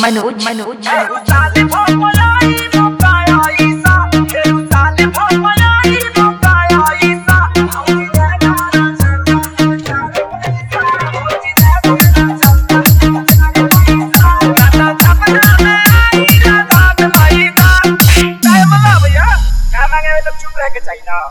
चुप रह के चाहिए ना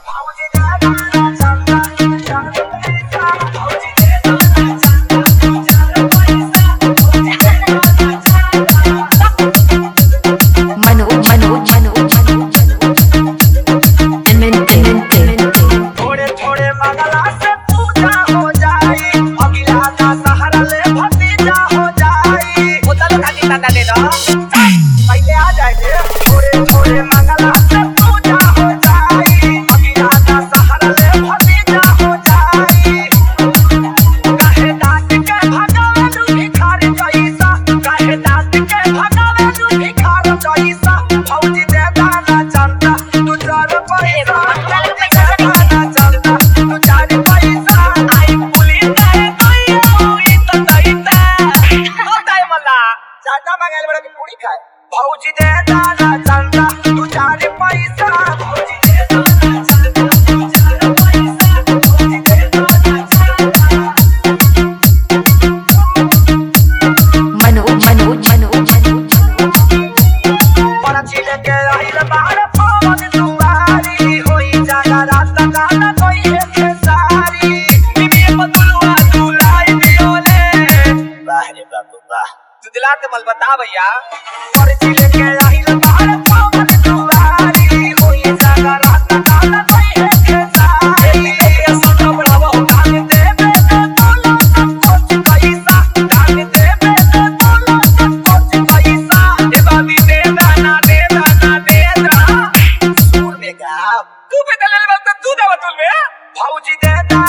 थोड़े थोड़े मंगला से पूजा हो जाई अगिला का सहारा ले भतीजा हो जाई उधर खाली ना दे दो पहले आ जाएंगे थोड़े थोड़े मंगला से पूजा हो जाई अगिला का सहारा ले भतीजा हो जाई काहे दांत के भगावे तू भिखारी जैसा काहे दांत के भगावे तू भिखारी जैसा भौजी दे दाना चंदा तू जर पैसा भौजी दे दाना चंदा तू चार पैसा भौजी दे दाना चंदा तू चार पैसा भौजी दे दाना बड़ा चिले के आइल बाहर पवन दुआरी होई जागा रात गाना कोई एक सारी बीबी बदुलवा दुलाई दियोले वाह रे बाबू वाह तू दिला के मल बता भैया बड़ा चिले के आइल बाहर पवन दुआरी होई जागा रात गाना कोई एक सारी ये सोना बढ़ावा गाने दे में बोलो सब कुछ पैसा गाने दे में बोलो सब कुछ पैसा ए बाबी दे दाना सुर में गा तू पे दलल वक्त तू दवा तुल में भौजी दे